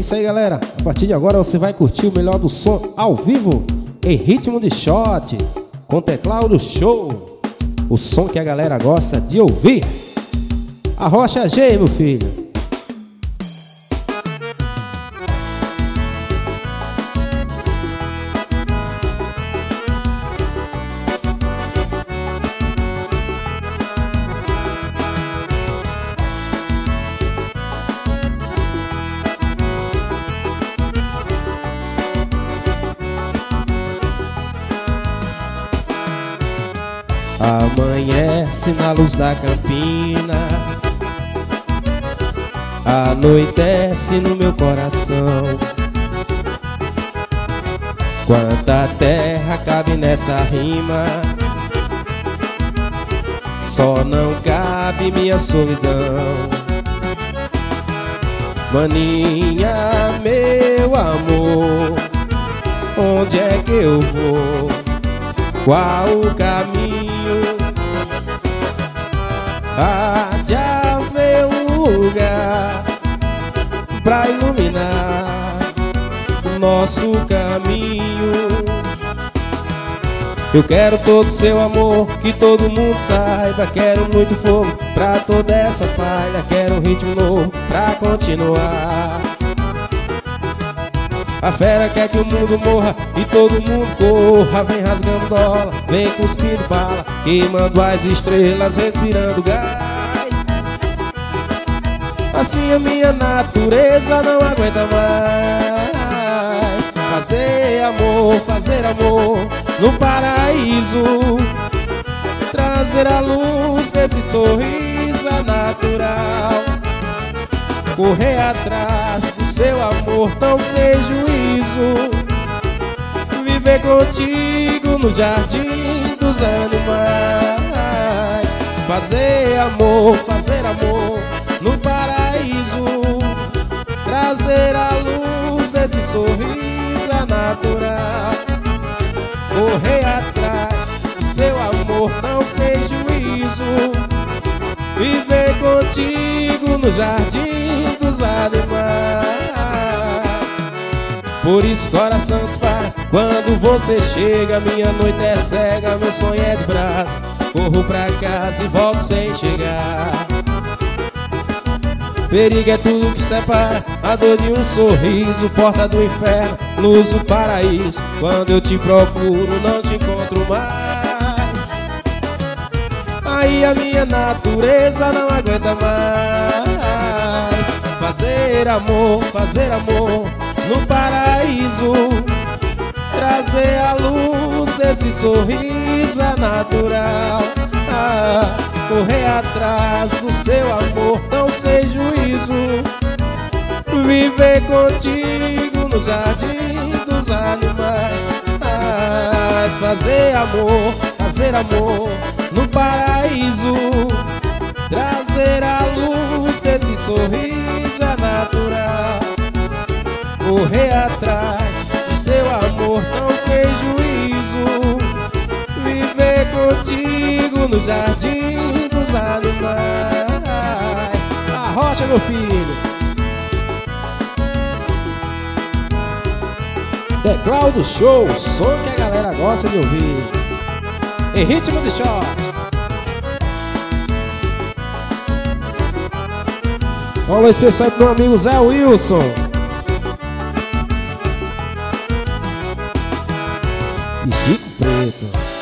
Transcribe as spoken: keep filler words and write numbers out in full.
isso aí, galera. A partir de agora você vai curtir o melhor do som ao vivo, em ritmo de shot, com teclado show. O som que a galera gosta de ouvir. Arrocha G, meu filho. Amanhece na luz da campina, anoitece no meu coração. Quanta terra cabe nessa rima, só não cabe minha solidão. Maninha, meu amor, onde é que eu vou? Qual o caminho? Há de haver um lugar pra iluminar nosso caminho. Eu quero todo seu amor, que todo mundo saiba. Quero muito fogo pra toda essa falha. Quero um ritmo novo pra continuar. A fera quer que o mundo morra e todo mundo corra. Vem rasgando dólar, vem cuspindo bala, queimando as estrelas, respirando gás. Assim a minha natureza não aguenta mais. Fazer amor, fazer amor no paraíso, trazer a luz desse sorriso é natural. Correr atrás do seu amor, não sem juízo, viver contigo no jardim dos animais. Fazer amor, fazer amor no paraíso, trazer a luz desse sorriso é natural. Correr atrás do seu amor, não sem juízo, viver contigo no jardim dos animais. Por isso coração dispara quando você chega. Minha noite é cega, meu sonho é de brasa. Corro pra casa e volto sem chegar. Perigo é tudo que separa, a dor de um sorriso, porta do inferno, luz do paraíso. Quando eu te procuro não te encontro mais. Aí a minha natureza não aguenta mais. Fazer amor, fazer amor no paraíso, trazer a luz desse sorriso é natural. Ah, correr atrás do seu amor, não sem juízo, viver contigo no jardim dos animais. Ah, fazer amor, fazer amor no paraíso, trazer a luz desse sorriso é natural. Correr atrás do seu amor, não sem juízo, viver contigo no jardim dos animais. Arrocha, meu filho. Teclado show, o som que a galera gosta de ouvir, em ritmo de shot. Olá especial pro meu amigo Zé Wilson. E Chico Preto.